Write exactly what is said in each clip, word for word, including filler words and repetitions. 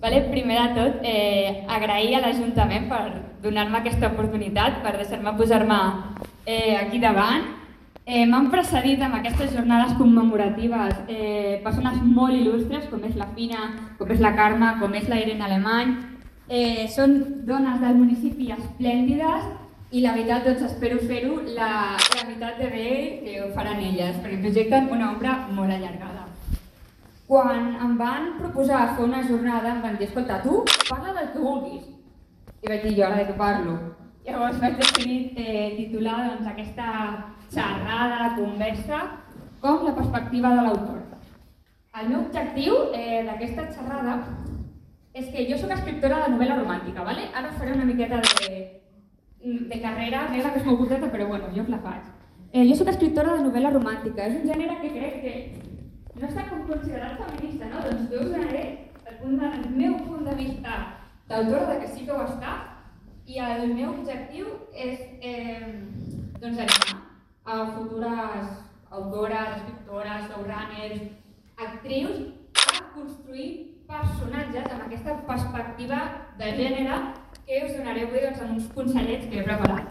Primer de tot, eh, agrair a l'Ajuntament per donar-me aquesta oportunitat, per deixar-me posar-me eh, aquí davant. Eh, M'han precedit en aquestes jornades commemoratives eh, persones molt il·lustres, com és la Fina, com és la Carme, com és la Irene Alemany. Eh, són dones del municipi esplèndides i la veritat, doncs, espero fer-ho la, la meitat de bé que ho faran elles, perquè projecten una obra molt allargada. Quan em van proposar fer una jornada, em van dir, escolta, tu parla del que vulguis. I vaig dir, jo ara de què parlo? Llavors vaig decidir eh, titular doncs, aquesta xerrada, conversa, com la perspectiva de l'autor. El meu objectiu eh, d'aquesta xerrada és que jo soc escriptora de novel·la romàntica, ¿vale? Ara faré una miqueta de, de carrera meva, que és molt curteta, però bueno, jo us la faig. Eh, jo soc escriptora de novel·la romàntica, és un gènere que crec que no està com considerat feminista, no? Doncs jo us donaré el, punt de, el meu punt de vista d'autora, de que sí que ho està, i el meu objectiu és eh, doncs animar a futures autores, escriptores, showrunners, actrius, a construir personatges amb aquesta perspectiva de gènere que us donaré avui doncs, amb uns consellets que he preparat.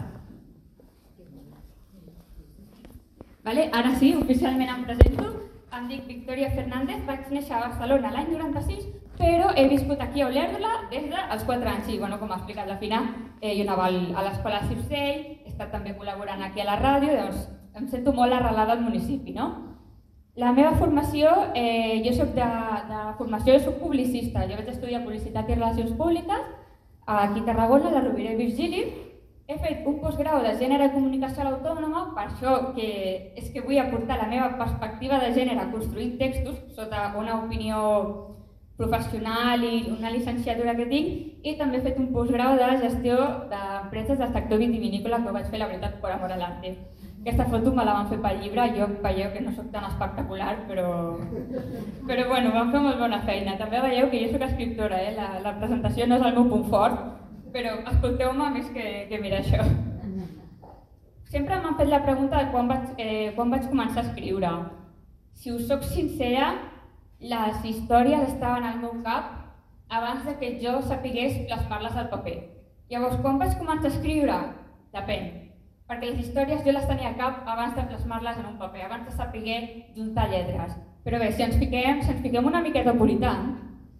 Vale? Ara sí, oficialment em presento. Em dic Victòria Fernández, vaig néixer a Barcelona l'any noranta-sis, però he viscut aquí a Olèrdola des dels quatre anys. I, bueno, com ha explicat la Fina, eh, jo anava a l'escola Circell, he estat també col·laborant aquí a la ràdio, doncs em sento molt arrelada al municipi, no? La meva formació, eh, jo soc de, de formació, jo soc publicista. Jo vaig estudiar Publicitat i Relacions Públiques aquí a Tarragona, a la Rovira i Virgili. He fet un postgrau de gènere i comunicació a l'Autònoma, per això que és que vull aportar la meva perspectiva de gènere construint textos sota una opinió professional i una llicenciatura que tinc, i també he fet un postgrau de gestió d'empreses del sector vitivinícola que ho vaig fer, la veritat, per amor a l'arte. Aquesta foto me la van fer pel llibre, jo veieu que no soc tan espectacular, però, però bueno, van fer molt bona feina. També veieu que jo soc escriptora, eh? la, la presentació no és el meu punt fort, però escolteu-me més que, que mirar això. Sempre m'han fet la pregunta de quan vaig, eh, quan vaig començar a escriure. Si us soc sincera, les històries estaven al meu cap abans de que jo sapigués plasmar-les al paper. Llavors, quan vaig començar a escriure? Depèn. Perquè les històries jo les tenia al cap abans de plasmar-les en un paper, abans de saber juntar lletres. Però bé, si ens fiquem, si ens fiquem una miqueta puritans,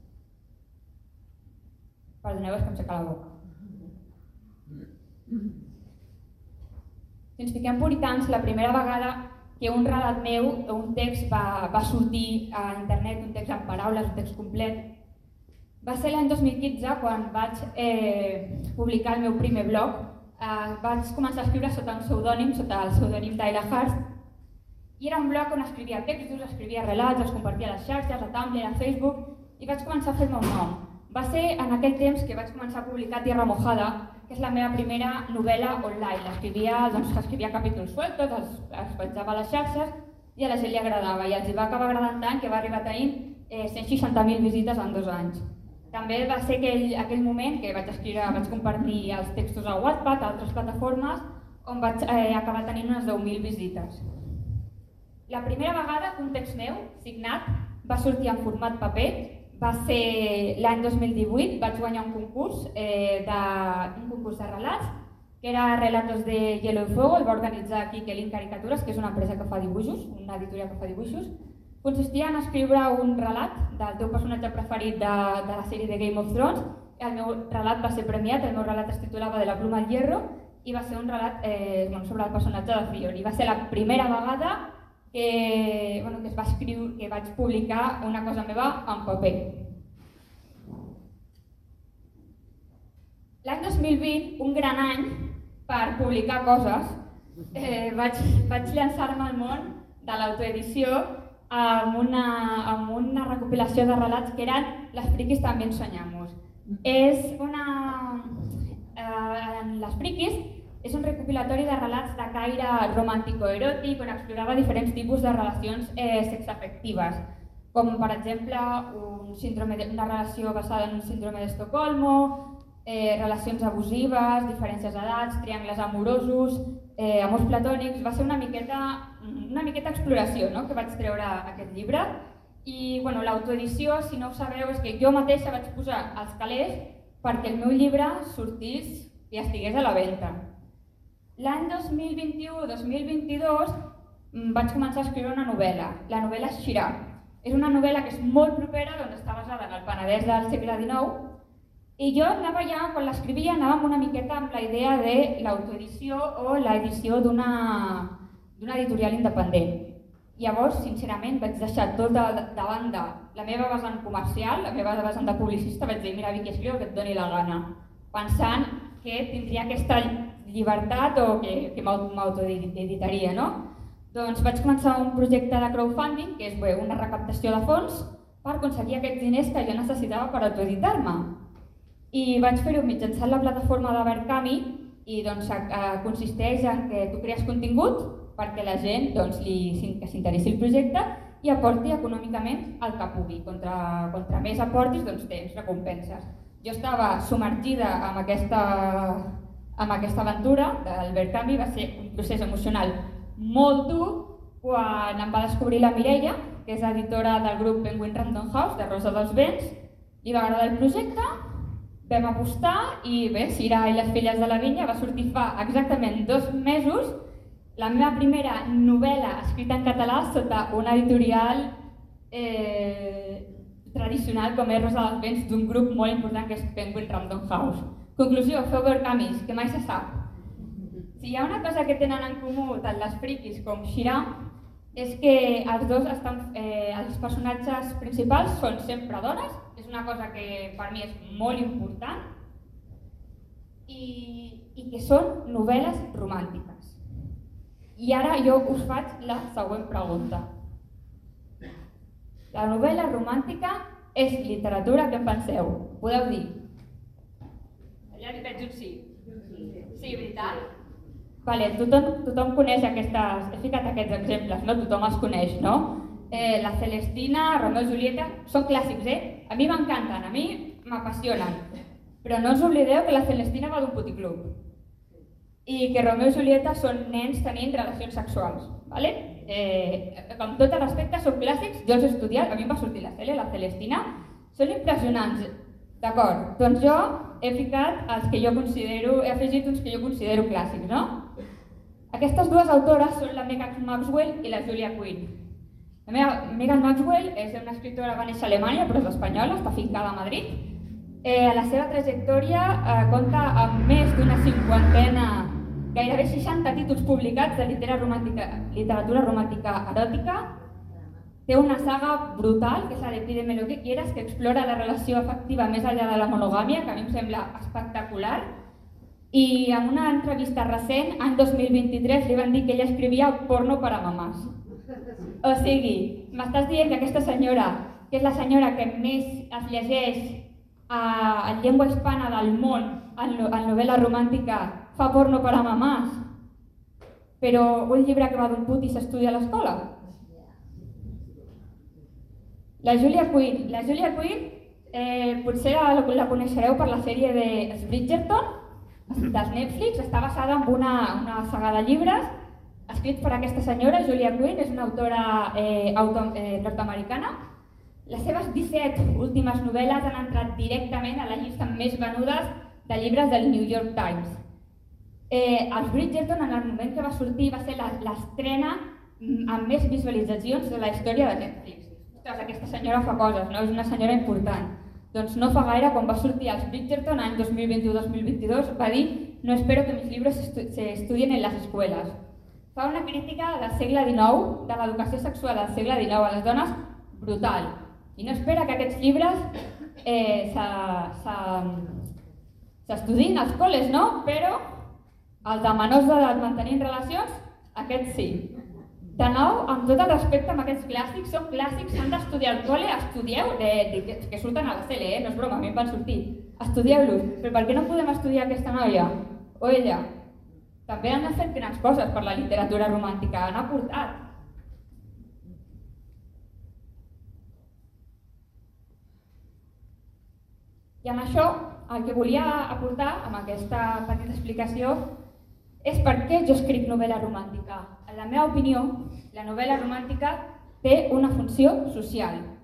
perdoneu, és que em seca la boca. Si ens fiquem puritans, la primera vegada que un relat meu o un text va, va sortir a internet, un text en paraules, un text complet, va ser l'any dos mil quinze quan vaig eh, publicar el meu primer blog. Eh, vaig començar a escriure sota un pseudònim, sota el pseudònim d'Ayla Hart, i era un blog on escrivia textos, escrivia relats, els compartia a les xarxes, a Tumblr, a Facebook, i vaig començar a fer-me un nom. Va ser en aquell temps que vaig començar a publicar Tierra Mojada, que és la meva primera novel·la online. L'escrivia, doncs, escrivia capítols sueltos, els, els penjava a les xarxes i a la gent li agradava. I els hi va acabar agradant tant que va arribar tenint eh, cent seixanta mil visites en dos anys. També va ser aquell, aquell moment que vaig escriure, vaig compartir els textos a Wattpad, a altres plataformes, on vaig eh, acabar tenint unes deu mil visites. La primera vegada que un text meu, signat, va sortir en format paper, va ser l'any dos mil divuit, vaig guanyar un concurs, eh, de, un concurs de relats, que era Relatos de Hielo y Fuego, el va organitzar aquí Kelin Caricatures, que és una empresa que fa dibuixos, una editorial que fa dibuixos. Consistia en escriure un relat del teu personatge preferit de, de la sèrie de Game of Thrones. El meu relat va ser premiat, el meu relat es titulava De la pluma al hierro, i va ser un relat eh, bueno, sobre el personatge de Theon. I va ser la primera vegada que, bueno, que es va escriure, que vaig publicar una cosa meva en paper. L'any dos mil vint, un gran any per publicar coses, eh, vaig, vaig llançar-me al món de l'autoedició amb una, amb una recopilació de relats que eren Les friquis también soñamos. És una... Eh, Les friquis és un recopilatori de relats de caire romàntico-eròtic on explorava diferents tipus de relacions eh, sexafectives, com per exemple un síndrome de, una relació basada en un síndrome d'Estocolmo, eh, relacions abusives, diferències d'edats, triangles amorosos, eh, amors platònics. Va ser una miqueta, una miqueta exploració, no?, que vaig treure aquest llibre, I bueno, l'autoedició, si no ho sabeu, és que jo mateixa vaig posar els calés perquè el meu llibre sortís i estigués a la venda. L'any dos mil vint-i-u dos mil vint-i-dos vaig començar a escriure una novel·la, la novel·la Xirà. És una novel·la que és molt propera, doncs està basada en el Penedès del segle dinou, i jo anava ja, quan l'escrivia, anava una miqueta amb la idea de l'autoedició o l'edició d'una editorial independent. Llavors, sincerament, vaig deixar tot de, de banda la meva vessant comercial, la meva vessant de publicista, vaig dir, mira, Vicky, escriu el que et doni la gana, pensant que tindria aquesta llibertat o que, que m'autoeditaria, no? Doncs vaig començar un projecte de crowdfunding, que és bé, una recaptació de fons, per aconseguir aquests diners que jo necessitava per autoeditar-me. I vaig fer-ho mitjançant la plataforma de Verkami i doncs, eh, consisteix en que tu crees contingut perquè la gent doncs, li, que s'interessi el projecte i aporti econòmicament el que pugui. Contra, contra més aportis, doncs tens recompenses. Jo estava submergida en aquesta, en aquesta aventura del Verkami, va ser un procés emocional molt dur quan em va descobrir la Mireia, que és editora del grup Penguin Random House, de Rosa dels Vents, li va agradar el projecte, vam apostar i bé, Xirà i les filles de la vinya va sortir fa exactament dos mesos la meva primera novel·la escrita en català sota una editorial eh, tradicional com és Rosa dels Vents d'un grup molt important que és Penguin Random House. Conclusió, feu Verkamis, que mai se sap. Si hi ha una cosa que tenen en comú tant les friquis com Xirà és que els dos estan, eh, els personatges principals són sempre dones, és una cosa que per mi és molt important, i, i que són novel·les romàntiques. I ara jo us faig la següent pregunta. La novel·la romàntica és literatura, què en penseu? Podeu dir? Allà li veig un sí. Sí, veritat? Vale, tothom, tothom coneix aquestes... He ficat aquests exemples, no? Tothom els coneix, no? Eh, la Celestina, Romeo i Julieta, són clàssics, eh? A mi m'encanten, a mi m'apassionen. Però no us oblideu que la Celestina va d'un puticlub i que Romeo i Julieta són nens tenint relacions sexuals. Vale? Eh, com tot el respecte, són clàssics, jo els he estudiat, a mi em va sortir la Cele, la Celestina, són impressionants. D'acord, doncs jo he ficat els que jo considero, he afegit uns que jo considero clàssics, no? Aquestes dues autores són la Megan Maxwell i la Julia Quinn. La meva Megan Maxwell és una escriptora que va néixer a Alemanya, però és espanyola, està fincada a Madrid. Eh, la seva trajectòria eh, compta amb més d'una cinquantena, gairebé seixanta títols publicats de literatura romàntica, literatura romàntica eròtica. Té una saga brutal, que és la de Pídeme lo que quieras, que explora la relació afectiva més enllà de la monogàmia, que a mi em sembla espectacular. I en una entrevista recent, any dos mil vint-i-tres, li van dir que ella escrivia porno per a mamàs. O sigui, m'estàs dient que aquesta senyora, que és la senyora que més es llegeix a, en llengua hispana del món, en, en novel·la romàntica, fa porno per a mamàs, però un llibre que va d'un put i s'estudia a l'escola. La Julia Quinn. La Julia Quinn eh, potser la, la coneixereu per la sèrie de Bridgerton, dels Netflix, està basada en una, una saga de llibres escrit per aquesta senyora, Julia Quinn, és una autora eh, auto, eh, nord-americana. Les seves disset últimes novel·les han entrat directament a la llista més venudes de llibres del New York Times. Eh, els Bridgerton, en el moment que va sortir, va ser l'estrena amb més visualitzacions de la història de Netflix. Ostres, aquesta senyora fa coses, no? És una senyora important. Doncs no fa gaire, quan va sortir els Bridgerton, any dos mil vint-i-u dos mil vint-i-dos, va dir «No espero que mis libros se estudien en les escueles». Fa una crítica del segle dinou, de l'educació sexual del segle dinou a les dones, brutal. I no espera que aquests llibres eh, s'estudiïn als col·les, no? Però els de menors d'edat mantenint relacions, aquests sí. De nou, amb tot el respecte amb aquests clàssics, són clàssics, s'han d'estudiar al col·le, estudieu, de, de, que surten a la Cele, eh? No és broma, a mi em van sortir. Estudieu-los, però per què no podem estudiar aquesta noia? O ella? També han fet grans coses per la literatura romàntica, han aportat. I amb això, el que volia aportar, amb aquesta petita explicació, és per què jo escric novel·la romàntica. En la meva opinió, la novel·la romàntica té una funció social.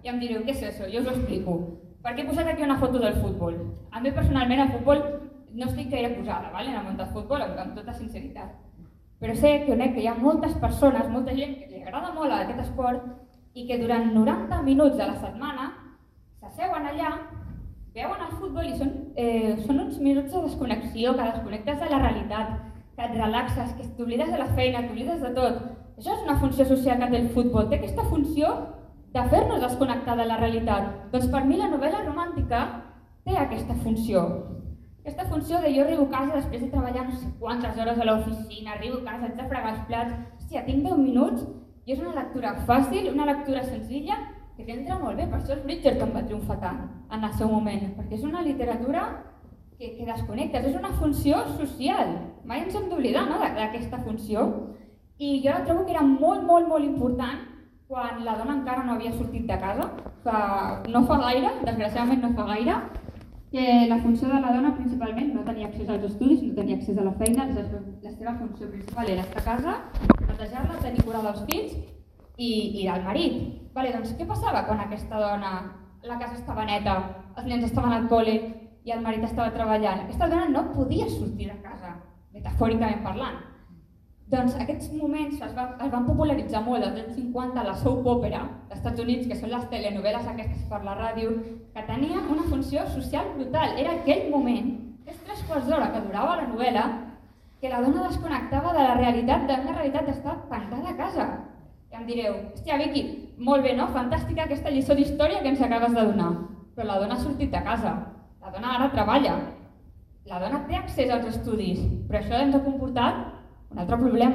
I em direu, què és això? Jo us ho explico. Per què he posat aquí una foto del futbol? A mi personalment el futbol no estic gaire posada, en el món del futbol, amb tota sinceritat. Però sé que conec que hi ha moltes persones, molta gent que li agrada molt aquest esport i que durant noranta minuts de la setmana s'asseuen allà, veuen el futbol i són, eh, són uns minuts de desconnexió, que desconnectes de la realitat, que et relaxes, que t'oblides de la feina, t'oblides de tot. Això és una funció social que té el futbol, té aquesta funció de fer-nos desconnectar de la realitat. Doncs per mi la novel·la romàntica té aquesta funció. Aquesta funció de jo arribo a casa després de treballar no sé quantes hores a l'oficina, arribo a casa, haig de fregar els plats, hòstia, tinc deu minuts i és una lectura fàcil, una lectura senzilla que t'entra molt bé. Per això el Bridgerton va triomfar tant en el seu moment, perquè és una literatura que, que desconnectes, és una funció social. Mai ens hem d'oblidar, no?, d'aquesta funció. I jo la trobo que era molt, molt, molt important quan la dona encara no havia sortit de casa, fa, no fa gaire, desgraciadament no fa gaire, que la funció de la dona principalment no tenia accés als estudis, no tenia accés a la feina, la seva funció principal era estar a casa, netejar-la, tenir cura dels fills i, i del marit. Vale, doncs què passava quan aquesta dona, la casa estava neta, els nens estaven al col·le i el marit estava treballant? Aquesta dona no podia sortir de casa, metafòricament parlant. Doncs aquests moments es van, es van popularitzar molt als anys cinquanta a la soap opera dels Estats Units, que són les telenovel·les aquestes per la ràdio, que tenien una funció social brutal. Era aquell moment, aquests tres quarts d'hora que durava la novel·la, que la dona desconnectava de la realitat, d'una realitat d'estar tancada a casa. I em direu, hòstia, Vicky, molt bé, no? Fantàstica aquesta lliçó d'història que ens acabes de donar. Però la dona ha sortit de casa, la dona ara treballa, la dona té accés als estudis, però això ens ha comportat un altre problema.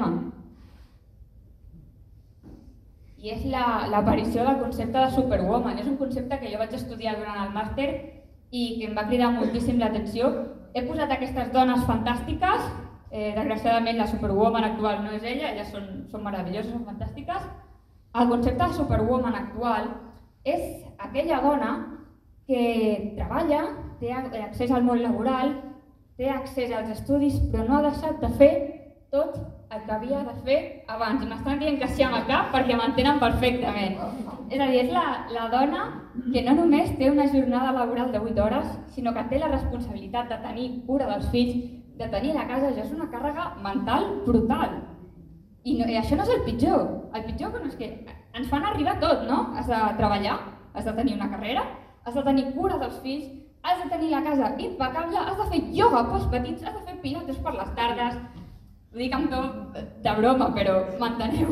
I és l'aparició del concepte de superwoman. És un concepte que jo vaig estudiar durant el màster i que em va cridar moltíssim l'atenció. He posat aquestes dones fantàstiques, eh, desgraciadament la superwoman actual no és ella, elles són, són meravelloses, són fantàstiques. El concepte de superwoman actual és aquella dona que treballa, té accés al món laboral, té accés als estudis, però no ha deixat de fer tot el que havia de fer abans. I m'estan dient que sí amb el cap perquè m'entenen perfectament. És a dir, és la, la dona que no només té una jornada laboral de vuit hores, sinó que té la responsabilitat de tenir cura dels fills, de tenir la casa. Això és una càrrega mental brutal. I, no, i això no és el pitjor. El pitjor no és que ens fan arribar tot, no? Has de treballar, has de tenir una carrera, has de tenir cura dels fills, has de tenir la casa impecable, has de fer ioga pels petits, has de fer pilates per les tardes. Ho dic amb to de broma, però m'enteneu.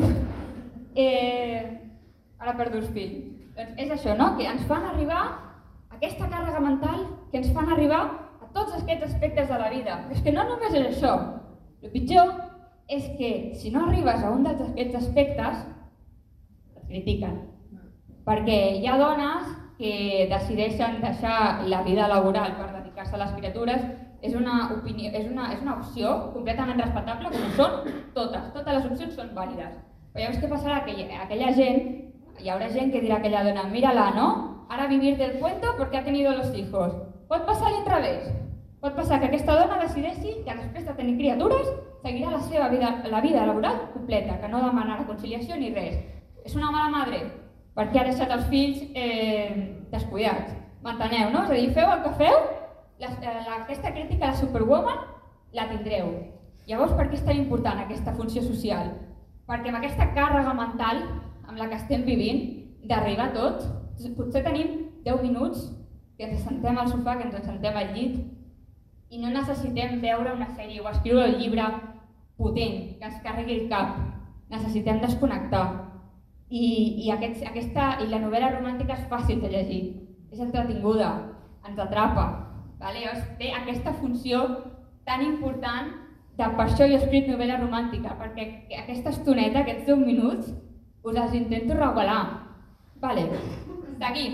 Eh, ara perdo els fills. Doncs és això, no? Que ens fan arribar aquesta càrrega mental, que ens fan arribar a tots aquests aspectes de la vida. Però és que no només és això. El pitjor és que si no arribes a un d'aquests aspectes, et critiquen. Perquè hi ha dones que decideixen deixar la vida laboral per dedicar-se a les criatures. És una, opinió, és, una, és una opció completament respectable, com són totes. Totes les opcions són vàlides. Però llavors què passarà? Que aquella gent, hi haurà gent que dirà a aquella dona, mírala, ¿no? Ara vivir del cuento porque ha tenido los hijos. Pot passar a l'inrevés. Pot passar que aquesta dona decideixi que després de tenir criatures seguirà la seva vida, la vida laboral completa, que no demanarà conciliació ni res. És una mala madre perquè ha deixat els fills eh, descuidats. M'enteneu, no? És a dir, feu el que feu, La, la, aquesta crítica a la superwoman la tindreu. Llavors, per què és tan important aquesta funció social? Perquè amb aquesta càrrega mental amb la que estem vivint, d'arribar a tot, potser tenim deu minuts que ens sentem al sofà, que ens sentem al llit i no necessitem veure una sèrie o escriure un llibre potent, que ens carregui el cap. Necessitem desconnectar. I, i, aquests, aquesta, i la novel·la romàntica és fàcil de llegir, és entretinguda, ens atrapa. Vale? Té aquesta funció tan important, de per això jo he escrit novel·la romàntica, perquè aquesta estoneta, aquests deu minuts, us els intento regalar. Vale. Seguim.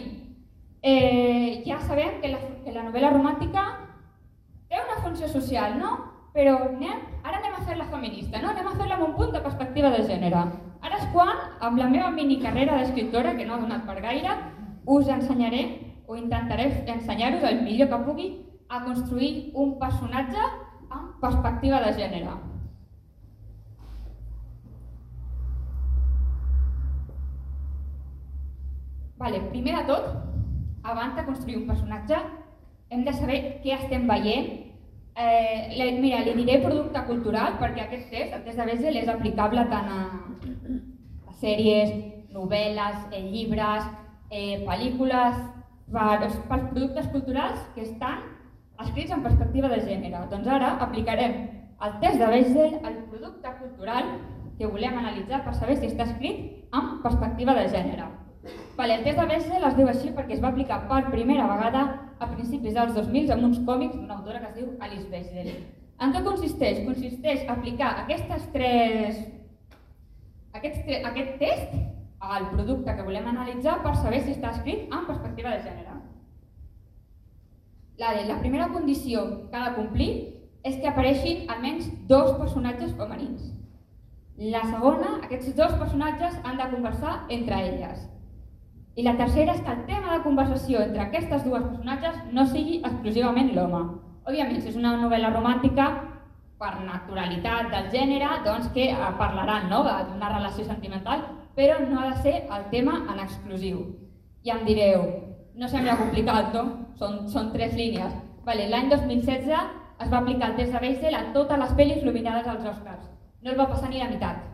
Eh, ja sabem que la, que la novel·la romàntica té una funció social, no? Però anem, ara anem a fer-la feminista, no? Anem a fer-la amb un punt de perspectiva de gènere. Ara és quan, amb la meva minicarrera d'escriptora, que no ha donat per gaire, us ensenyaré o intentaré ensenyar-vos el millor que pugui a construir un personatge amb perspectiva de gènere. Vale, primer de tot, abans de construir un personatge, hem de saber què estem veient. Eh, mira, li diré producte cultural perquè aquest test, el test de Bechdel, és aplicable tant a, a sèries, novel·les, eh, llibres, eh, pel·lícules, per, pels productes culturals que estan escrits en perspectiva de gènere. Doncs ara aplicarem el test de Bechdel al producte cultural que volem analitzar per saber si està escrit en perspectiva de gènere. Vale, el test de Bechdel es diu així perquè es va aplicar per primera vegada a principis dels dos mil amb uns còmics d'una autora que es diu Alice Bechdel. En què consisteix? Consisteix a aplicar aquestes tres, aquests tre... aquest test al producte que volem analitzar per saber si està escrit en perspectiva de gènere. La, la primera condició que ha de complir és que apareixin almenys dos personatges femenins. La segona, aquests dos personatges han de conversar entre elles. I la tercera és que el tema de conversació entre aquestes dues personatges no sigui exclusivament l'home. Òbviament, si és una novel·la romàntica, per naturalitat del gènere, doncs que parlaran no, d'una relació sentimental, però no ha de ser el tema en exclusiu. I em direu, no sembla complicat, no? Són, són tres línies. Vale, l'any dos mil setze es va aplicar el test de Bechdel a totes les pel·lis nominades als Oscars. No es va passar ni la meitat.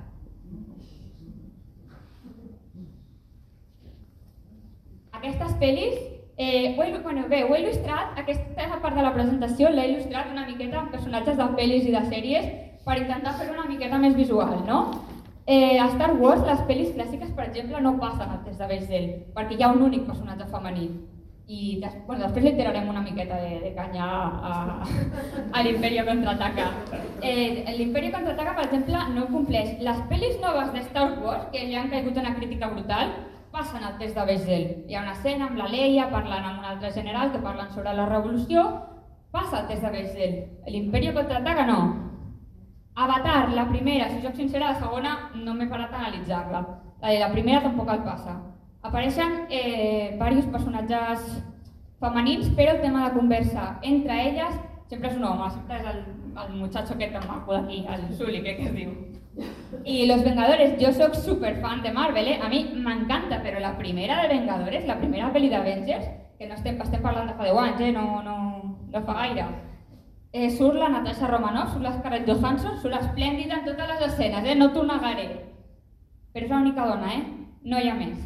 Aquestes pel·lis, eh, ho he, bueno, bé, ho he il·lustrat, aquesta part de la presentació l'he il·lustrat una miqueta amb personatges de pel·lis i de sèries per intentar fer una miqueta més visual, no? Eh, a Star Wars, les pel·lis clàssiques, per exemple, no passen el test de Bechdel, perquè hi ha un únic personatge femení. I des, bueno, després li tirarem una miqueta de, de canya a, a l'Imperio Contraataca. Eh, L'Imperio Contraataca, per exemple, no compleix. Les pel·lis noves de Star Wars, que li han caigut una crítica brutal, passen el test de Bechdel. Hi ha una escena amb la Leia parlant amb un altre general que parlen sobre la revolució, passa el test de Bechdel. L'Imperio Contraataca no. Avatar, la primera, si soc sincera, la segona no m'he parat a analitzar-la. La primera tampoc el passa. Apareixen eh, diversos personatges femenins, però el tema de conversa entre elles sempre és un home, sempre és el, el muchacho aquest tan maco d'aquí, el Sully, crec que es diu. I Los Vengadores, jo soc super fan de Marvel, eh? A mi m'encanta, però la primera de Vengadores, la primera pel·li d'Avengers, que no estem, estem parlant de fa deu anys, eh? no, no, no fa gaire, eh, surt la Natasha Romanoff, surt la Scarlett Johansson, surt esplèndida en totes les escenes, eh? No t'ho negaré. Però és l'única dona, eh? No hi ha més.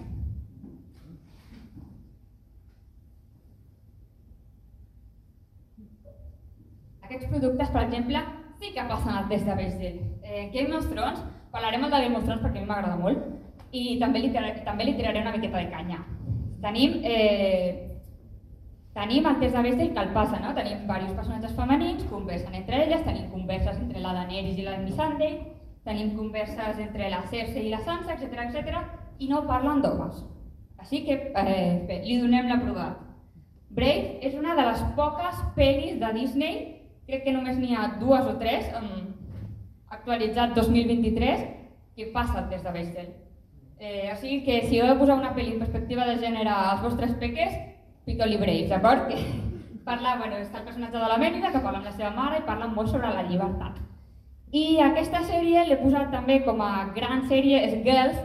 Aquests productes, per exemple, sí que passen el test de Bechdel. Eh, Game of Thrones, parlarem de Game of Thrones perquè a mi m'agrada molt i també li, també li tiraré una miqueta de canya. Tenim, eh, tenim el test de Bechdel que el passa, no? Tenim diversos personatges femenins, conversen entre elles, tenim converses entre la Daenerys i la Missandei, tenim converses entre la Cersei i la Sansa, etcètera, etcètera, i no parlen d'homes. Així que eh, bé, li donem l'aprovat. Brave és una de les poques pel·lis de Disney, crec que només n'hi ha dues o tres, um, actualitzat dos mil vint-i-tres, que passa el test de Bechdel. Eh, o sigui que si heu de posar una pel·li en perspectiva de gènere als vostres peques, pica-li Brave, d'acord? Que parla, bueno, està el personatge de la Mèrida, que parla amb la seva mare i parla molt sobre la llibertat. I aquesta sèrie l'he posat també com a gran sèrie, és Girls,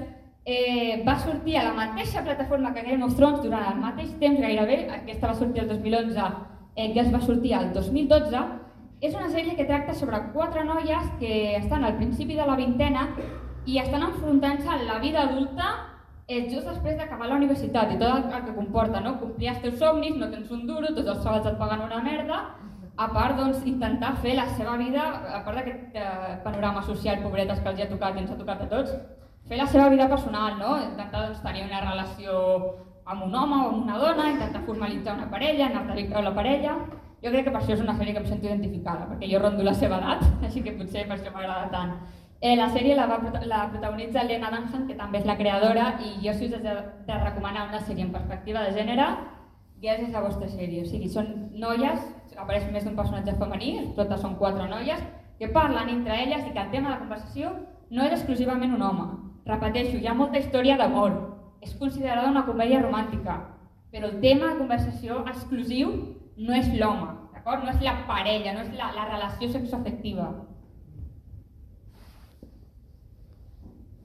eh, va sortir a la mateixa plataforma que Game of Thrones durant el mateix temps gairebé, aquesta va sortir el dos mil onze, eh, Girls va sortir el dos mil dotze. És una sèrie que tracta sobre quatre noies que estan al principi de la vintena i estan enfrontant-se a la vida adulta eh, just després d'acabar la universitat i tot el, el que comporta, no? Complir els teus somnis, no tens un duro, tots els xavals et paguen una merda, a part doncs, intentar fer la seva vida, a part d'aquest eh, panorama social pobretes que els ha tocat i ens ha tocat a tots, fer la seva vida personal, no? Intentar doncs, tenir una relació amb un home o amb una dona, intentar formalitzar una parella, anar-te a la parella. Jo crec que per això és una sèrie que em sento identificada, perquè jo rondo la seva edat, així que potser per això m'agrada tant. Eh, la sèrie la, va, la protagonitza Lena Dunham, que també és la creadora, i jo si us he de, de recomanar una sèrie en perspectiva de gènere, Girls és la vostra sèrie. O sigui, són noies, apareix més d'un personatge femení, totes són quatre noies, que parlen entre elles i que el tema de conversació no és exclusivament un home. Repeteixo, hi ha molta història d'amor, és considerada una comèdia romàntica, però el tema de conversació exclusiu no és l'home, d'acord? No és la parella, no és la, la relació sexoafectiva.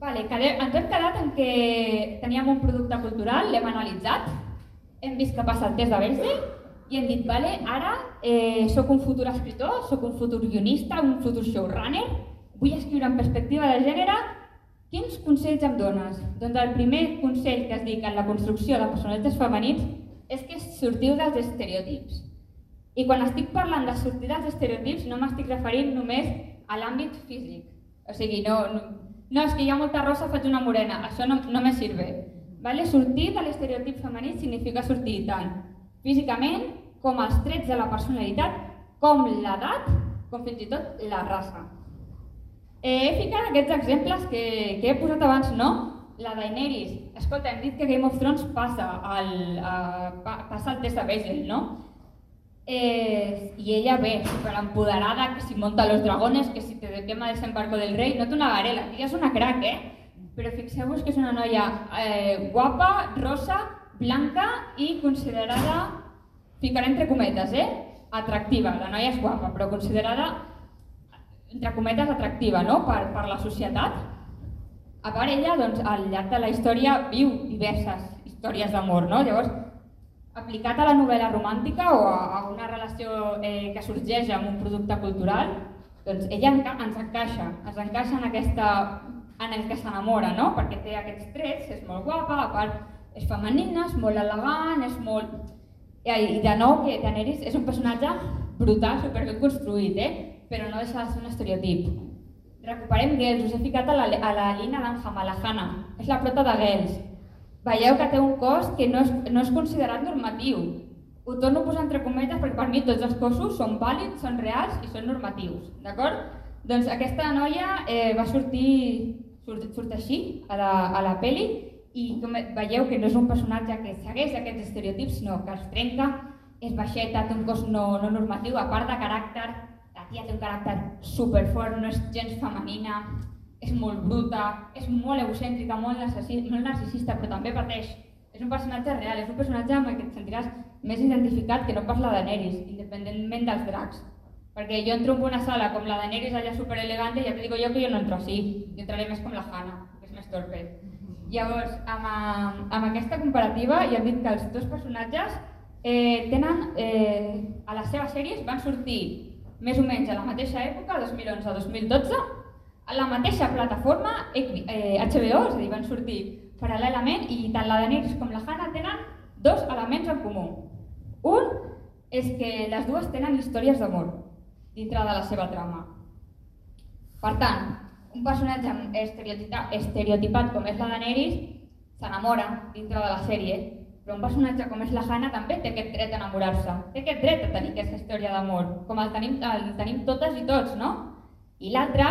Vale, ens hem quedat en que teníem un producte cultural, l'hem analitzat, hem vist que passa el test de Bechdel i hem dit, vale, ara eh, soc un futur escriptor, soc un futur guionista, un futur showrunner, vull escriure en perspectiva de gènere, quins consells em dones? Doncs el primer consell que es dic en la construcció de personatges femenins és que sortiu dels estereotips. I quan estic parlant de sortir dels estereotips no m'estic referint només a l'àmbit físic. O sigui, no, no, no, és que hi ha molta rosa, faig una morena, això no, no me sirve. Vale? Sortir de l'estereotip femení significa sortir tant físicament com els trets de la personalitat, com l'edat, com fins i tot la raça. Eh, he ficat aquests exemples que, que he posat abans, no? La Daenerys, escolta, hem dit que Game of Thrones passa el, uh, passa el test de Bechdel, no? Eh, y ella ve, súper empoderada, que si monta los dragones, que si te quema desembarco del rei, no t'ho negaré, la tia és una crack, eh? Però fixeu-vos que és una noia eh, guapa, rosa, blanca i considerada, ficaré entre cometes, eh? Atractiva. La noia és guapa, però considerada, entre cometes, atractiva, no? Per, per la societat. A part, ella, doncs, al llarg de la història viu diverses històries d'amor, no? Llavors, aplicat a la novel·la romàntica o a una relació eh, que sorgeix amb un producte cultural, doncs ella ens encaixa, ens encaixa en, aquesta, en el que s'enamora, no? Perquè té aquests trets, és molt guapa, a part és femenina, és molt elegant, és molt... I de nou, que Daenerys és un personatge brutal, superben construït, eh? Però no deixa de ser un estereotip. Recuperem Gels, us he ficat a la, a la Lina Dunham, a la Hannah, és la prota de Gels. Veieu que té un cos que no és, no és considerat normatiu. Ho torno a posar entre cometes perquè per mi tots els cossos són vàlids, són reals i són normatius. D'acord? Doncs aquesta noia eh, va sortir, surt, surt així a la, a la pel·li i com veieu que no és un personatge que segueix aquests estereotips, sinó que els trenca, és baixeta, té un cos no, no normatiu, a part de caràcter, la tia té un caràcter superfort, no és gens femenina, és molt bruta, és molt egocèntrica, molt narcisista, però també pateix. És un personatge real, és un personatge amb el que et sentiràs més identificat que no pas la Daenerys, independentment dels dracs. Perquè jo entro en una sala com la Daenerys allà superelegante i ja te digo jo que jo no entro així, jo entraré més com la Hannah, que és més torpe. Llavors, amb, amb aquesta comparativa ja hem dit que els dos personatges eh, tenen, eh, a les seves sèries van sortir més o menys a la mateixa època, dos mil onze a dos mil dotze, a la mateixa plataforma eh, H B O, és a dir, van sortir paral·lelament i tant la Daenerys com la Hannah tenen dos elements en comú. Un és que les dues tenen històries d'amor dintre de la seva trama. Per tant, un personatge estereotipat com és la Daenerys s'enamora dintre de la sèrie, però un personatge com és la Hannah també té aquest dret a enamorar-se, té aquest dret a tenir aquesta història d'amor, com el tenim, el tenim totes i tots, no? I l'altre,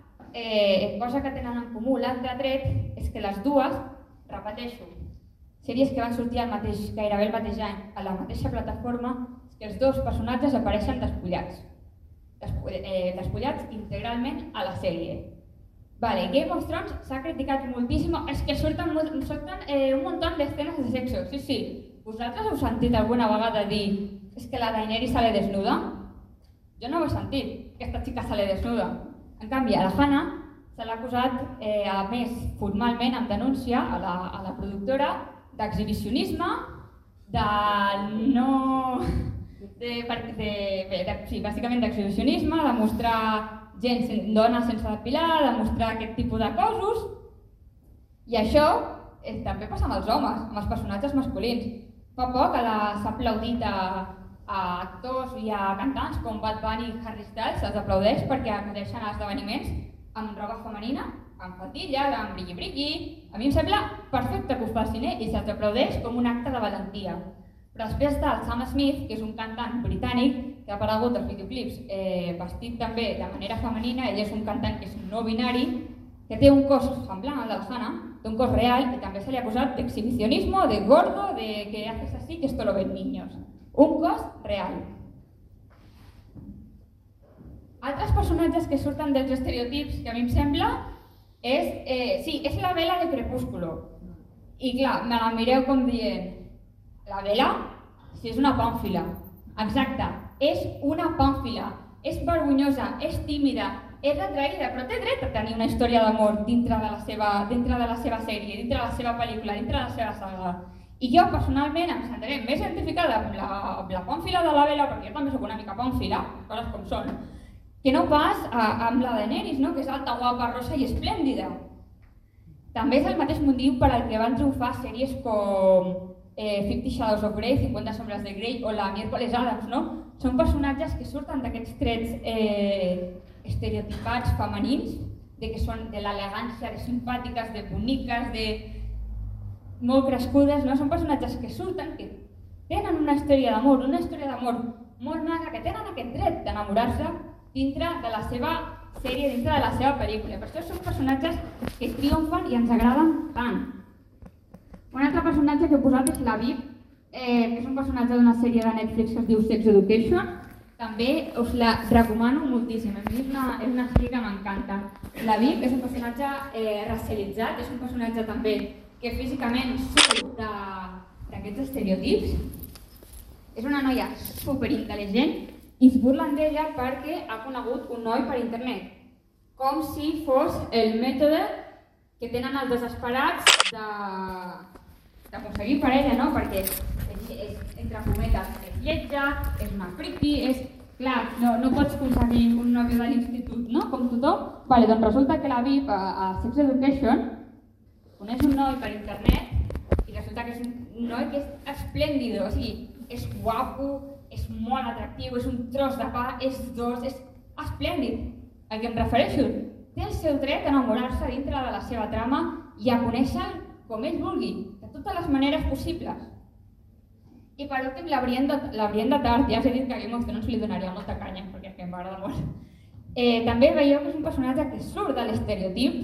Eh, cosa que tenen en comú, l'altre tret, és que les dues, repeteixo, sèries que van sortir al mateix, gairebé el mateix any a la mateixa plataforma, és que els dos personatges apareixen despullats, Despu eh, despullats integralment a la sèrie. Vale, Game of Thrones s'ha criticat moltíssim, és que surten, surten eh, un munt d'escenes de sexo, sí, sí. Vosaltres heu sentit alguna vegada dir és que la Daenerys sale desnuda? Jo no ho he sentit, que aquesta xica sale desnuda. En canvi, a la Hannah se l'ha acusat, eh, a més, formalment, amb denúncia a la, a la productora, d'exhibicionisme, de no... De, de, de, de, sí, bàsicament d'exhibicionisme, de mostrar gent, dones sense depilar, de mostrar aquest tipus de cossos. I això eh, també passa amb els homes, amb els personatges masculins. Fa poc s'ha aplaudit a, a actors i a cantants com Bad Bunny i Harry Styles, se'ls aplaudeix perquè acudeixen a esdeveniments amb roba femenina, amb faltilles, amb brilli-brilli. A mi em sembla perfecte que ho facin, eh? I se'ls aplaudeix com un acte de valentia. Però després està el Sam Smith, que és un cantant britànic que ha aparegut als videoclips eh, vestit també de manera femenina. Ell és un cantant que és no binari, que té un cos semblant al de la Hannah, té un cos real i també se li ha acusat d'exhibicionismo, de gordo, de que haces así, que esto lo ven niños. Un cos real. Altres personatges que surten dels estereotips que a mi em sembla és, eh, sí, és la Bella de Crepúsculo. I clar, me la mireu com dient, la Bella, si és una pàmfila. Exacte, és una pàmfila. És vergonyosa, és tímida, és atraïda, però té dret a tenir una història d'amor dintre de la seva, dintre de la seva sèrie, dintre de la seva pel·lícula, dintre de la seva saga. I jo personalment em sentiré més identificada amb la, amb la pàmfila de la Bella, perquè jo també soc una mica pàmfila, coses com són, que no pas a, amb la Daenerys, no? Que és alta, guapa, rosa i esplèndida. També és el mateix motiu per al que van triomfar sèries com eh, Fifty Shadows of Grey, cinquanta sombres de Grey o la Miércoles Adams, no? Són personatges que surten d'aquests trets eh, estereotipats femenins, de que són de l'elegància, de simpàtiques, de boniques, de molt crescudes, no? Són personatges que surten, que tenen una història d'amor, una història d'amor molt maca, que tenen aquest dret d'enamorar-se dintre de la seva sèrie, dintre de la seva pel·lícula. Per això són personatges que triomfen i ens agraden tant. Un altre personatge que he posat és la Viv, eh, que és un personatge d'una sèrie de Netflix que es diu Sex Education. També us la recomano moltíssim, a mi és una, és una sèrie que m'encanta. La Viv és un personatge eh, racialitzat, és un personatge també que físicament surt d'aquests estereotips. És una noia superintel·ligent i es burlen d'ella perquè ha conegut un noi per internet, com si fos el mètode que tenen els desesperats d'aconseguir per ella, no? Perquè és, és, entre cometes, és lletja, és una friki, és... Clar, no, no pots aconseguir un nòvio de l'institut, no? Com tothom. Vale, doncs resulta que la Viv a, a Sex Education coneix un noi per internet i resulta que és un noi que és esplèndido, o sigui, és guapo, és molt atractiu, és un tros de pa, és dos, és esplèndid. A què em refereixo? Té el seu dret a enamorar-se dintre de la seva trama i a conèixer-lo com ell vulgui, de totes les maneres possibles. I per últim, la Brienne de Tart, ja us he dit que a Game of Thrones li donaria molta canya, perquè és que m'agrada molt. Eh, també veieu que és un personatge que surt de l'estereotip,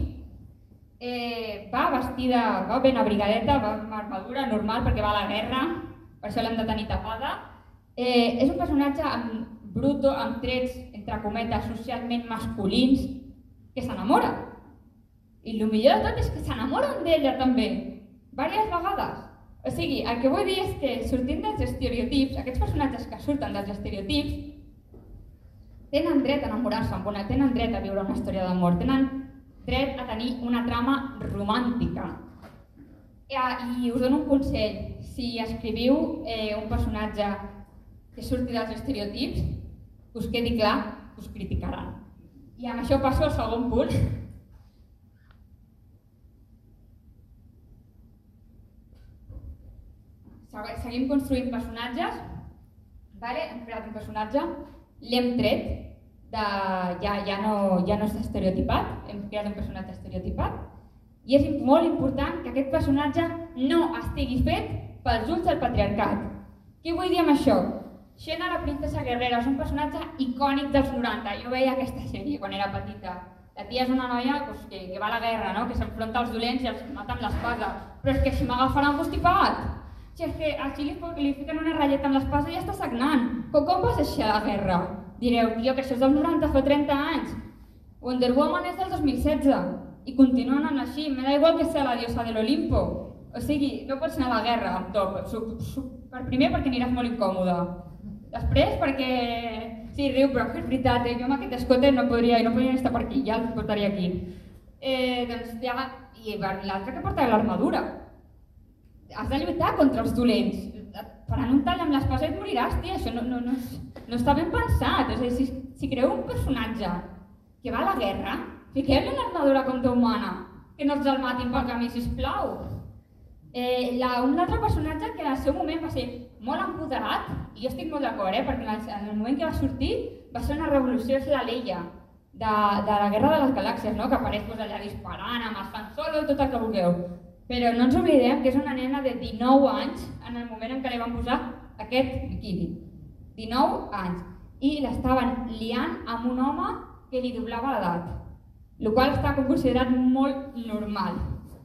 eh, va vestida, va ben abrigadeta, va amb armadura normal perquè va a la guerra, per això l'hem de tenir tapada. Eh, és un personatge amb bruto, amb trets, entre cometes, socialment masculins, que s'enamora. I el millor de tot és que s'enamoren d'ella també, diverses vegades. O sigui, el que vull dir és que sortint dels estereotips, aquests personatges que surten dels estereotips tenen dret a enamorar-se amb una, tenen dret a viure una història d'amor, tenen dret a tenir una trama romàntica. I us dono un consell, si escriviu eh, un personatge que surti dels estereotips, que us quedi clar que us criticaran. I amb això passo al segon punt. Seguim construint personatges, vale? Hem creat un personatge, l'hem tret, de, ja, ja, no, ja no està estereotipat, hem creat un personatge estereotipat, i és molt important que aquest personatge no estigui fet pels ulls del patriarcat. Què vull dir amb això? Xena, la princesa guerrera, és un personatge icònic dels noranta. Jo veia aquesta sèrie quan era petita. La tia és una noia pues, que, que va a la guerra, no? Que s'enfronta als dolents i els mata amb l'espasa. Però és que si m'agafaran constipat. Si és que així li, li fiquen una ratlleta amb l'espasa i ja està sagnant. Com, com vas així a la guerra? Direu, tio, que això és del noranta, fa trenta anys. Wonder Woman és del dos mil setze. I continuen anant així. Me da igual que sigui la diosa de l'Olimpo. O sigui, no pots anar a la guerra amb top. Per primer perquè aniràs molt incòmode. Després perquè... Sí, riu, però és veritat, eh? Jo amb aquest escote no podria, no podria estar per aquí, ja el portaria aquí. Eh, doncs ja... I l'altre que porta l'armadura. Has de lluitar contra els dolents. Faran un tall amb l'espasa i et moriràs, tia. Això no, no, no, no està ben pensat. O sigui, si, si creu un personatge que va a la guerra, fiqueu-li una armadura contra humana, que no els el matin pel camí, sisplau. Eh, la, un altre personatge que en el seu moment va ser molt empoderat, i jo estic molt d'acord, eh, perquè en el, en el moment que va sortir va ser una revolució, és la Leia, de, de la Guerra de les Galàxies, no? Que apareix pues, allà disparant amb el Han Solo i tot el que vulgueu. Però no ens oblidem que és una nena de dinou anys en el moment en què li van posar aquest biquini. dinou anys. I l'estaven liant amb un home que li doblava l'edat, el qual està considerat molt normal.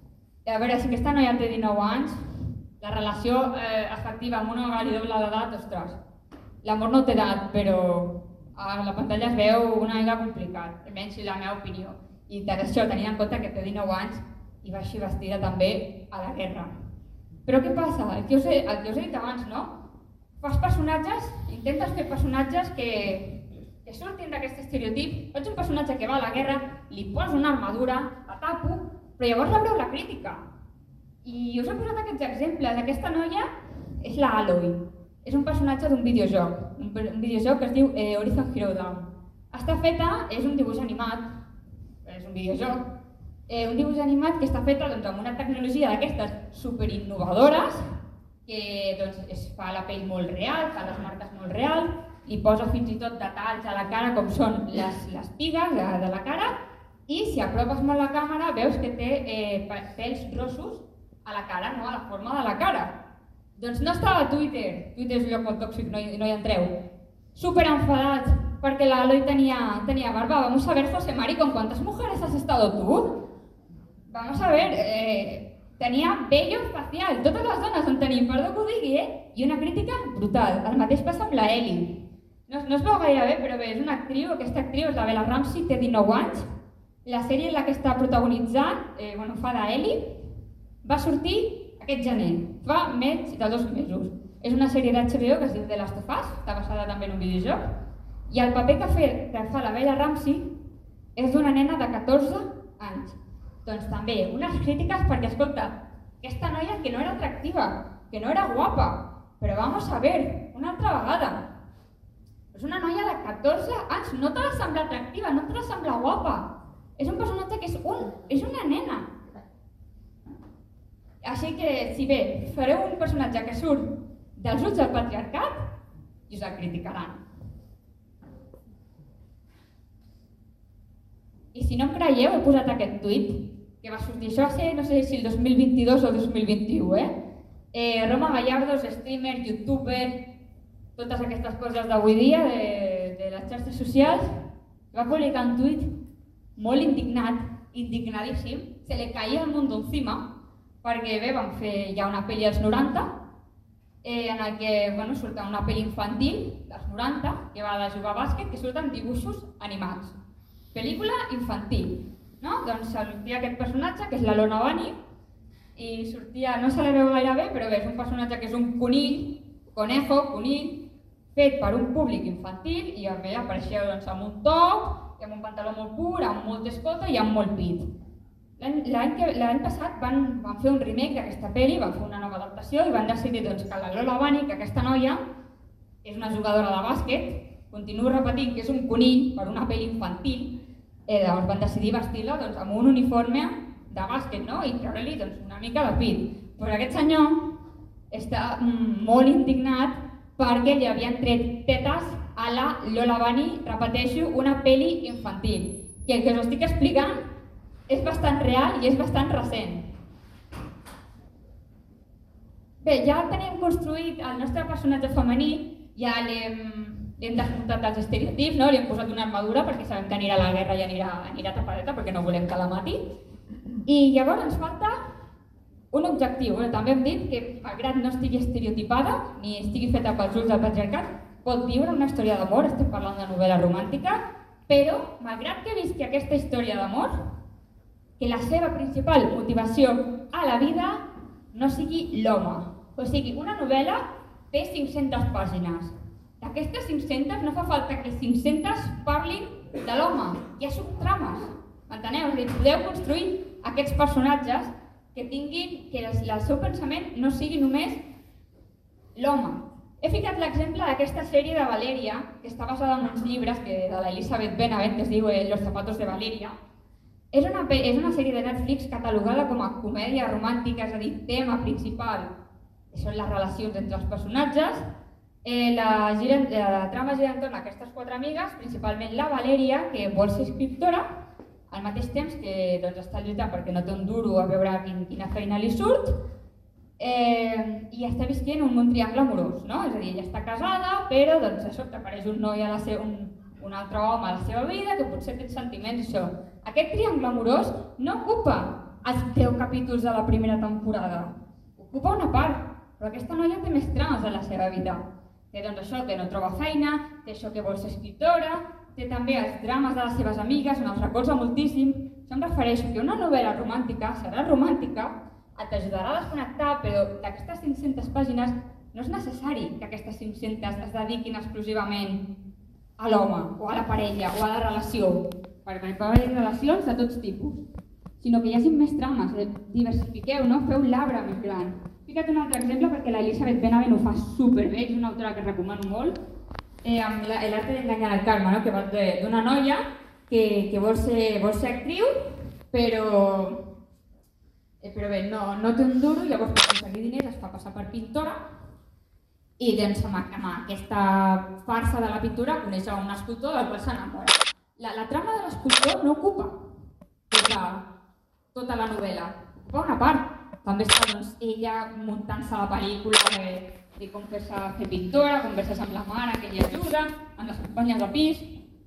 A veure, si aquesta noia té dinou anys, la relació eh, efectiva amb un home que li dobla l'edat, ostres, l'amor no té edat, però a la pantalla es veu una mica complicat, almenys la meva opinió. I per això, tenint en compte que té dinou anys i va així vestida també a la guerra. Però què passa? El que us he, el que us he dit abans, no? Fas personatges, intentes fer personatges que, que surtin d'aquest estereotip, faig un personatge que va a la guerra, li poso una armadura, la tapo, però llavors rebreu la crítica. I us he posat aquests exemples. Aquesta noia és la Aloy. És un personatge d'un videojoc, un videojoc que es diu eh, Horizon Zero Dawn. Està feta, és un dibuix animat, és un videojoc, eh, un dibuix animat que està feta doncs, amb una tecnologia d'aquestes superinnovadores, que doncs, es fa la pell molt real, fa les marques molt real, i posa fins i tot detalls a la cara com són les, les pigues de, de la cara, i si apropes molt la càmera veus que té eh, pèls grossos a la cara, no? A la forma de la cara. Doncs no estava a Twitter, Twitter és un lloc molt tòxic, no hi, no hi entreu, súper enfadats perquè la Aloy tenia, tenia barba. Vamos a ver, José Mari, ¿con cuántas mujeres has estado tú? Vamos a ver, eh, tenia vello facial, totes les dones en tenim, perdó que ho digui, eh? I una crítica brutal. El mateix passa amb la Ellie. No, no es veu gaire bé, però bé, és una actriu, aquesta actriu és la Bella Ramsey, té dinou anys. La sèrie en la que està protagonitzant, eh, bueno, fa d'Ellie, va sortir aquest gener, fa menys de dos mesos. És una sèrie d'H B O que es diu The Last of Us, està basada també en un videojoc, i el paper que, fe, que fa la Bella Ramsey és d'una nena de catorze anys. Doncs també, unes crítiques perquè, escolta, aquesta noia que no era atractiva, que no era guapa, però vamos a ver, una altra vegada, és una noia de catorze anys, no te la sembla atractiva, no te la sembla guapa. És un personatge que és, un, és una nena. Així que, si bé fareu un personatge que surt dels ulls del patriarcat, i us el criticaran. I si no em creieu, he posat aquest tuit, que va sortir, això va ser, no sé si el dos mil vint-i-dos o el dos mil vint-i-u, eh? eh Roma Gallardo, streamer, youtuber, totes aquestes coses d'avui dia, de, de les xarxes socials, va publicar un tuit molt indignat, indignadíssim, se li caia el món d'encima, perquè bé, van fer ja una pel·li als noranta, eh, en el que bueno, surt una pel·li infantil dels noranta, que va de jugar a bàsquet, que surten dibuixos animats. Pel·lícula infantil, no? Doncs sortia aquest personatge, que és la Lona Bunny, i sortia, no se la veu gaire bé, però bé, és un personatge que és un conill, conejo, conill, fet per un públic infantil, i bé, apareixia doncs, amb un top, i amb un pantaló molt curt, amb molt escota i amb molt pit. L'any passat van, van fer un remake d'aquesta pel·li, van fer una nova adaptació i van decidir doncs, que la Lola Bunny, que aquesta noia és una jugadora de bàsquet, continuo repetint que és un conill per una pel·li infantil, eh, llavors van decidir vestir-la doncs, amb un uniforme de bàsquet, no? I treure-li doncs, una mica de pit. Però aquest senyor està mm, molt indignat perquè li havien tret tetes a la Lola Bunny, repeteixo, una pel·li infantil. I el que us estic explicant és bastant real i és bastant recent. Bé, ja tenim construït el nostre personatge femení, ja l'hem desmuntat dels estereotips, no? Li hem posat una armadura perquè sabem que anirà a la guerra i anirà, anirà tapadeta perquè no volem que la mati. I llavors ens falta un objectiu. Bueno, també hem dit que, malgrat no estigui estereotipada ni estigui feta pels ulls del patriarcat, pot viure una història d'amor, estem parlant de novel·la romàntica, però, malgrat que visqui aquesta història d'amor, que la seva principal motivació a la vida no sigui l'home. O sigui, una novel·la té cinc-centes pàgines. D'aquestes cinc-centes no fa falta que cinc-centes parlin de l'home, hi ha subtrames, enteneu? Podeu construir aquests personatges que tinguin, que el seu pensament no sigui només l'home. He ficat l'exemple d'aquesta sèrie de Valeria, que està basada en uns llibres que, de l'Elizabeth Benavent, que es diu Los zapatos de Valeria. És una, és una sèrie de Netflix catalogada com a comèdia romàntica, és a dir, tema principal són les relacions entre els personatges. Eh, la, gira, la trama gira entorn a aquestes quatre amigues, principalment la Valeria, que vol ser escriptora, al mateix temps que doncs, està lluitant perquè no té un duro a veure quin, quina feina li surt, eh, i està visquent un, un triangle amorós, no? És a dir, ella està casada, però doncs, de sobte apareix un noi a la seva, un, un altre home a la seva vida que potser té sentiments i això. Aquest triangle amorós no ocupa els deu capítols de la primera temporada, ocupa una part, però aquesta noia té més trames a la seva vida. Té doncs això que no troba feina, té això que vol ser escriptora, té també els drames de les seves amigues, on els recolza moltíssim. Això em refereixo que una novel·la romàntica serà romàntica, et ajudarà a desconnectar, però d'aquestes cinc-centes pàgines no és necessari que aquestes cinc-centes es dediquin exclusivament a l'home, o a la parella, o a la relació, perquè pot haver relacions de tots tipus, sinó que hi hagi més trames, diversifiqueu, no? Feu l'arbre més gran. Fica't un altre exemple perquè l'Elisabeth Benavent ho fa superbé, és una autora que recomano molt, eh, amb l'arte d'enganyar el karma, no? Que va d'una noia que, que vol, ser, vol ser actriu, però, eh, però bé, no, no té un duro, llavors per aconseguir diners es fa passar per pintora i doncs amb, amb aquesta farsa de la pintura coneix un escultor del qual s'enamora. La, la trama de l'escultor no ocupa tota, tota la novel·la, ocupa una part. També està doncs, ella muntant-se la pel·lícula de, de com fer-se fer pintora, com fer-se amb la mare que li ajuda, amb les companyes de pis.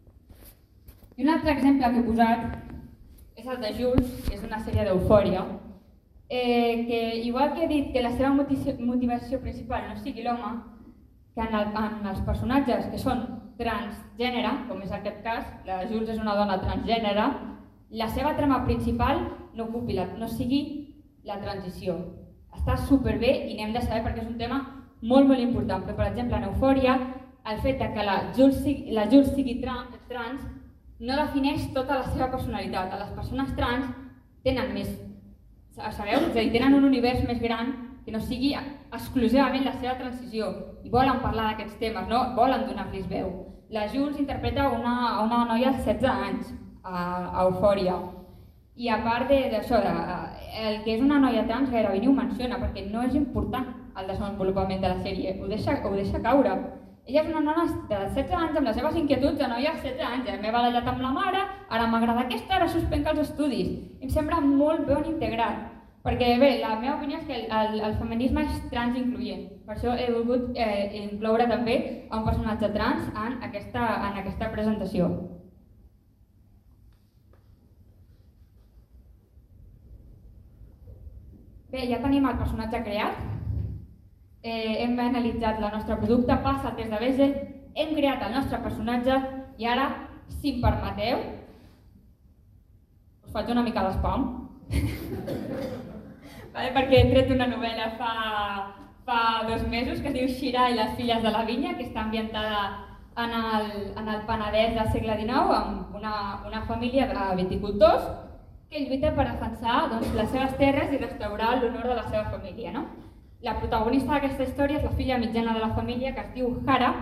I un altre exemple que he posat és el de Jules, que és una sèrie d'Eufòria, eh, que igual que he dit que la seva motivació principal no sigui l'home, que en, el, en els personatges que són transgènere, com és aquest cas, la Jules és una dona transgènere, la seva trama principal no ocupi, la, no sigui la transició. Està superbé i n'hem de saber perquè és un tema molt molt important, però per exemple en Eufòria el fet que la Jules sigui, la Jules sigui trans, trans no defineix tota la seva personalitat. Les persones trans tenen més, sabeu? És a dir, tenen un univers més gran que no sigui exclusivament la seva transició i volen parlar d'aquests temes, no? Volen donar-los veu. La Jules interpreta una, una noia de setze anys a, a Eufòria i a part d'això, el que és una noia trans gairebé ni ho menciona perquè no és important el desenvolupament de la sèrie, ho deixa, ho deixa caure. Ella és una nona de setze anys amb les seves inquietuds de noia de setze anys. M'he barallat amb la mare, ara m'agrada aquesta, ara suspenc els estudis. Em sembla molt ben integrat. Perquè bé, la meva opinió és que el, el, el feminisme és transincloent. Per això he volgut eh, incloure també un personatge trans en aquesta, en aquesta presentació. Bé, ja tenim el personatge creat. Eh, hem analitzat el nostre producte, passa el test de Bechdel, hem creat el nostre personatge i ara, si em permeteu, us faig una mica d'espam. Vale, perquè he tret una novel·la fa, fa dos mesos que es diu Shira i les filles de la vinya, que està ambientada en el, en el Penedès del segle dinou amb una, una família de viticultors que lluita per defensar doncs, les seves terres i restaurar l'honor de la seva família. No? La protagonista d'aquesta història és la filla mitjana de la família, que es diu Hara,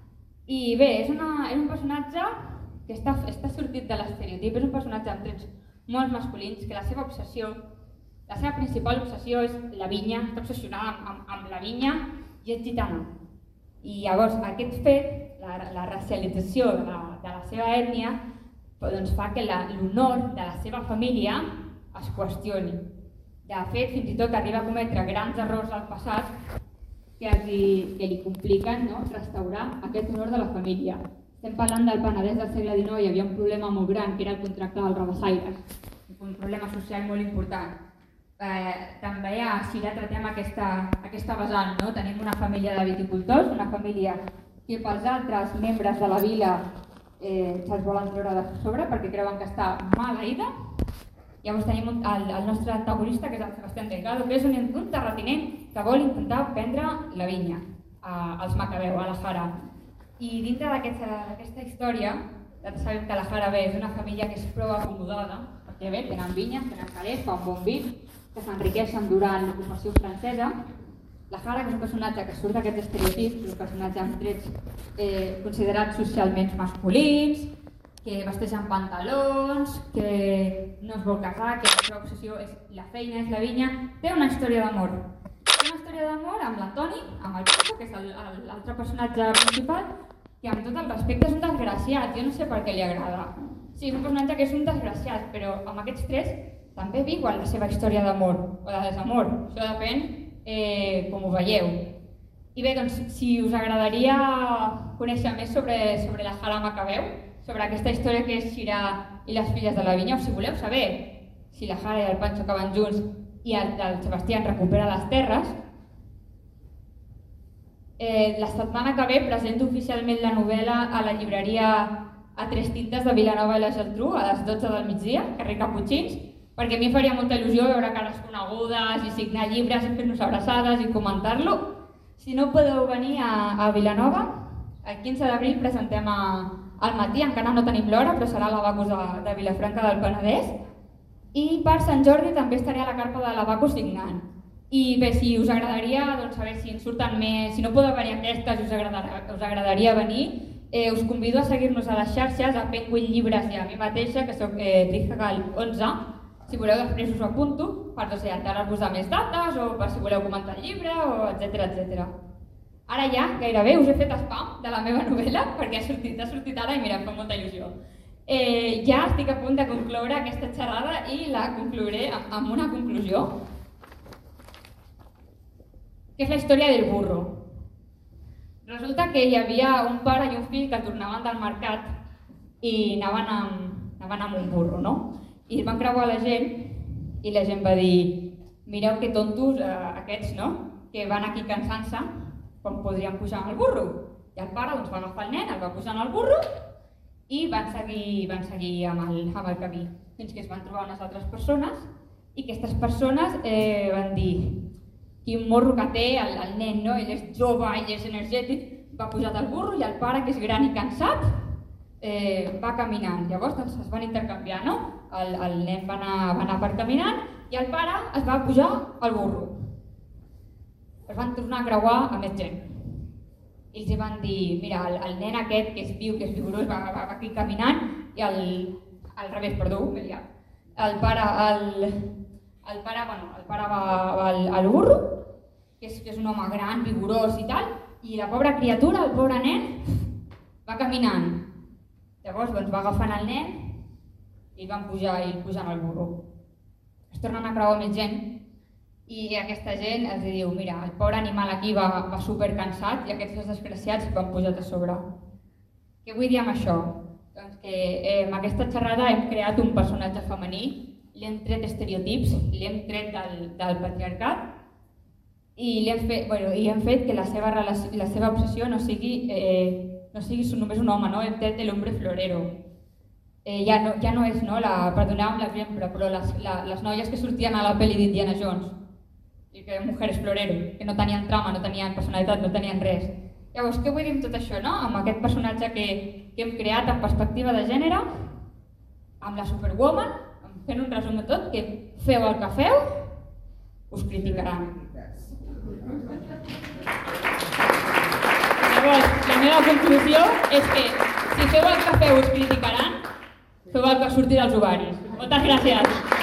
i bé, és, una, és un personatge que està, està sortit de l'estereotip, és un personatge amb trets molt masculins, que la seva obsessió, la seva principal obsessió és la vinya, està obsessionada amb, amb, amb la vinya i és gitana. I llavors aquest fet, la, la racialització de la, de la seva ètnia, doncs fa que l'honor de la seva família es qüestioni. De fet, fins i tot arriba a cometre grans errors al passat que li, que li compliquen no? restaurar aquest honor de la família. Estem parlant del Penedès del segle dinou, hi havia un problema molt gran, que era el contracte dels rabassaires, un problema social molt important. Eh, també a Shira tratem aquesta, aquesta vessant, no? Tenim una família de viticultors, una família que pels altres membres de la vila eh, se'ls volen treure de sobre perquè creuen que està maleïda. Llavors tenim un, el, el nostre antagonista, que és el Sebastián Delgado, que és un, un terratinent que vol intentar prendre la vinya a, als Macabeu, a la Jara. I dintre d'aquesta història, ja sabem que la Jara bé és una família que és prou acomodada, perquè bé, tenen vinyes, tenen calés, fan bon vi, que s'enriqueixen durant l'ocupació francesa. La Jara, que és un personatge que surt d'aquests estereotips, un personatge amb trets eh, considerats socialment masculins, que vesteixen pantalons, que no es vol casar, que la seva obsessió és la feina, és la vinya, té una història d'amor. Té una història d'amor amb la Toni, amb el Pico, que és l'altre personatge principal, que amb tot el respecte és un desgraciat, jo no sé per què li agrada. Sí, és un personatge que és un desgraciat, però amb aquests tres també viu la seva història d'amor o de desamor, això depèn eh, com ho veieu. I bé, doncs, si us agradaria conèixer més sobre, sobre la Jara Macabeu, sobre aquesta història que és Shira i les filles de la vinya, o si voleu saber si la Jara i el Pancho acaben junts i el, el Sebastián recupera les terres, eh, la setmana que ve presento oficialment la novel·la a la llibreria A Tres Tintes de Vilanova i la Geltrú a les dotze del migdia, carrer Caputxins, perquè a mi faria molta il·lusió veure cares conegudes i signar llibres i fer-nos abraçades i comentar-lo. Si no podeu venir a, a Vilanova, El quinze d'abril presentem al matí, encara no tenim l'hora, però serà a l'Abacus de, de Vilafranca del Penedès. I per Sant Jordi també estaré a la carpa de l'Abacus signant. I bé, si us agradaria doncs, saber si en surten més, si no podeu venir aquestes i us agradaria, us agradaria venir, eh, us convido a seguir-nos a les xarxes, a Penguin Llibres i a mi mateixa, que soc eh, Trizagal onze. Si voleu després us ho apunto per no sé, enterar-vos de més dates o per si voleu comentar el llibre, o etcètera, etcètera. Ara ja, gairebé, us he fet spam de la meva novel·la perquè ha sortit, ha sortit ara i mira, em fa molta il·lusió. Eh, ja estic a punt de concloure aquesta xerrada i la conclouré amb, amb una conclusió, que és la història del burro. Resulta que hi havia un pare i un fill que tornaven del mercat i anaven amb, anaven amb un burro, no? I van creuar la gent i la gent va dir mireu que tontos eh, aquests, no? Que van aquí cansant-se quan podrien pujar amb el burro. I el pare doncs, va agafar el nen, el va posar en el burro i van seguir, van seguir amb, el, amb el camí. Fins que es van trobar unes altres persones i aquestes persones eh, van dir quin morro que té el, el nen, no? Ell és jove, ell és energètic, va pujar del burro i el pare, que és gran i cansat, eh, va caminant. Llavors doncs, es van intercanviar, no? El, el nen va anar, va anar per caminant i el pare es va pujar al burro. Es van tornar a creuar a més gent. I els van dir, mira, el, el nen aquest que és viu, que és vigorós, va, va, va aquí caminant i el, al revés, perdó, m'he liat. El pare, el, el pare, bueno, el pare va, va al, al burro, que és, que és un home gran, vigorós i tal, i la pobra criatura, el pobre nen, va caminant. Llavors doncs, va agafant el nen i van pujar i pujant al burro. Es tornen a creuar més gent i aquesta gent els diu, mira, el pobre animal aquí va, va supercansat i aquests dos desgraciats van pujar a sobre. Què vull dir amb això? Doncs que eh, amb aquesta xerrada hem creat un personatge femení, li hem tret estereotips, li hem tret del, del patriarcat i li hem fet, bueno, i hem fet que la seva, relació, la seva obsessió no sigui, eh, no sigui només un home, no? Hem tret l'hombre florero. Eh, ja, no, ja no és, no? La, perdoneu-me l'exemple, però les, la, les noies que sortien a la pel·li d'Indiana Jones, i que mujeres florero, que no tenien trama, no tenien personalitat, no tenien res. Llavors, què vull dir amb tot això, no? Amb aquest personatge que, que hem creat en perspectiva de gènere, amb la Superwoman, fent un resum de tot, que feu el que feu, us criticaran. Llavors, la meva conclusió és que si feu el que feu us criticaran, feu el que surti dels ovaris. Moltes gràcies.